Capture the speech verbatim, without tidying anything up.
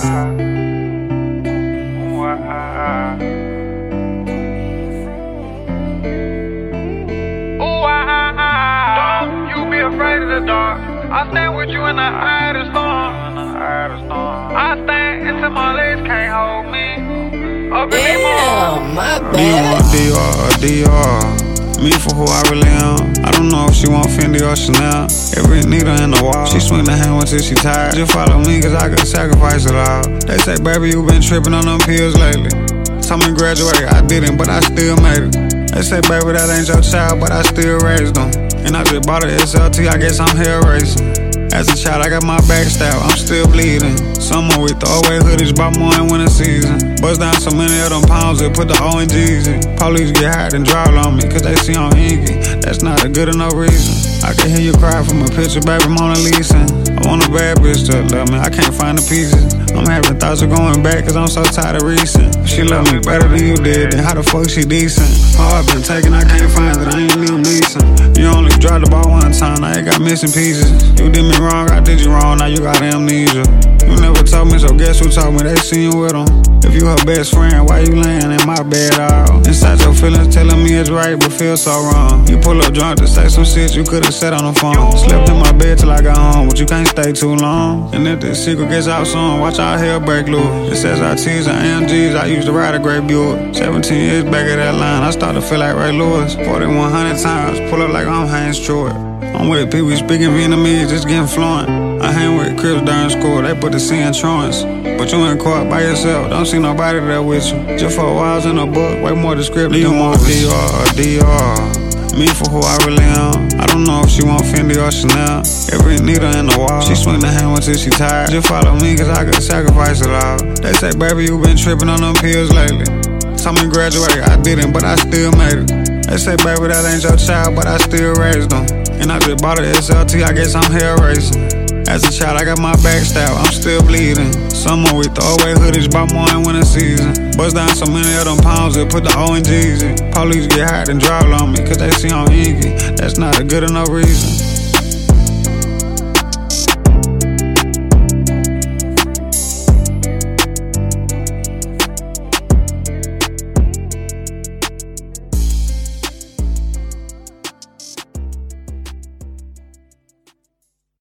Don't you be afraid of the dark. I stand with you in the eye of the storm. I stand until my legs can't hold me. Up in Damn, my bad. D R, D R, me for who I really am. I don't know if she want Fendi or Chanel. Every needle in the wall, she swing the hammer till she tired. Just follow me cause I could sacrifice it all. They say, baby, you been tripping on them pills lately. Told me graduate, I didn't, but I still made it. They say, baby, that ain't your child, but I still raised them. And I just bought a S L T, I guess I'm hair racing. As a child, I got my back stabbed, I'm still bleeding. Summer, we throw away hoodies, bought more in winter season. Bust down so many of them pounds, they put the O in G's in. Police get hot and draw on me, cause they see I'm inky. That's not a good enough reason. I can hear you cry from a picture, baby, Mona Lisa. I want a bad bitch to love me, I can't find the pieces. I'm having thoughts of going back, cause I'm so tired of recent. She love me better than you did, then how the fuck she decent? Oh, I've been taken, I can't find it, I ain't Liam Neeson. You only dropped the ball one time, now you got missing pieces. You did me wrong, I did you wrong, now you got amnesia. You never told me, so guess who told me they seen you with him? If you her best friend, why you laying in my bed all? Inside your feelings telling me it's right, but feel so wrong. You pull up drunk to say some shit you could've said on the phone. Slept in my bed till I got home, but you can't stay too long. And if this secret gets out soon, watch our hair break loose. It says our T's and A M G's, I used to ride a Great Buick. seventeen years back at that line, I started to feel like Ray Lewis. forty-one hundred times, pull up like I'm Haynes Stewart. I'm with people speaking Vietnamese, just getting fluent. I hang with Crips during school, they put the C in truants. But you in court by yourself, don't see nobody there with you. Just for a while in a book, way more descriptive than more D R, D R. Me for who I really am. I don't know if she want Fendi or Chanel. Every needle in the wall, she swing the hammer till she tired. Just follow me cause I could sacrifice it all. They say, baby, you been tripping on them pills lately. Told me graduate, I didn't, but I still made it. They say, baby, that ain't your child, but I still raised them. And I just bought a S L T, I guess I'm hair racing. As a child, I got my back stabbed, I'm still bleeding. Summer, we throw away hoodies, bought more in winter season. Bust down so many of them pounds, they put the O in G's in. Police get hot and draw on me, cause they see I'm inky. That's not a good enough reason.